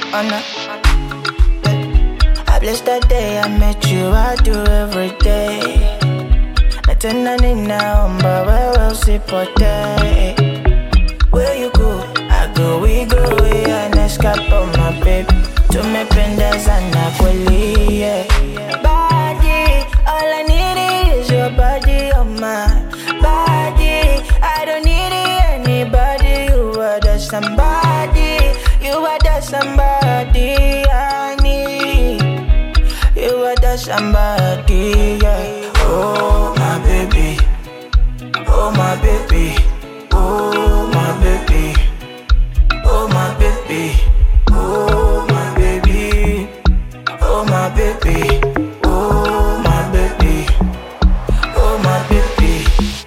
Oh no. I bless that day I met you, I do every day. Natena ninaomba wewe usipotee. Where you go, I go, we go, we and escape on my baby. Tumependezana kweli, yeah. Body, all I need is your body, oh my body. I don't need anybody, you are the somebody. You are the somebody I need. You are the somebody, yeah. Oh my baby, oh my baby, oh my baby, oh my baby, oh my baby, oh my baby, oh my baby, oh my baby.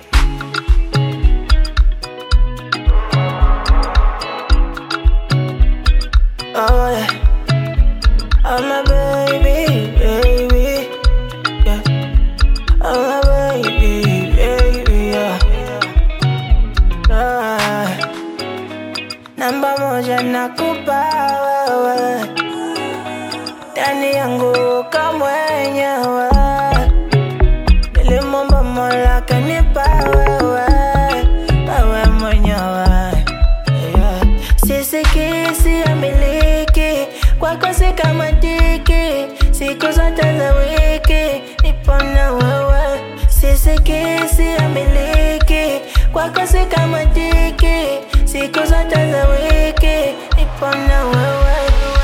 Oh yeah, oh my baby, baby, yeah. Oh my baby, baby, yeah. Namba moja nakupa wewe, ndani yangu kama mwenyewe. Nilimwomba Mola kanipa wewe, wewe mwenyewe, yeah. Sisikii, siamiliki, kwako sikamatiki, siku zote za wiki nipo na wewe. Sisikii, siamiliki, kwako sikamatiki, siku zote za wiki nipo na wewe.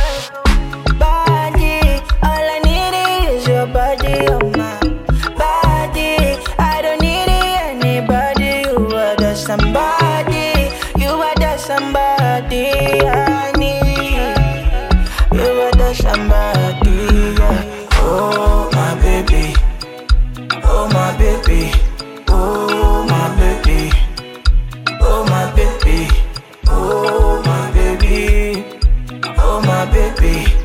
Body, all I need is your body, oh my body. I don't need anybody, you are the somebody. You are the somebody I need. You are the somebody, yeah. Oh my baby, oh my baby, oh my baby, oh my baby, oh my baby, oh my baby.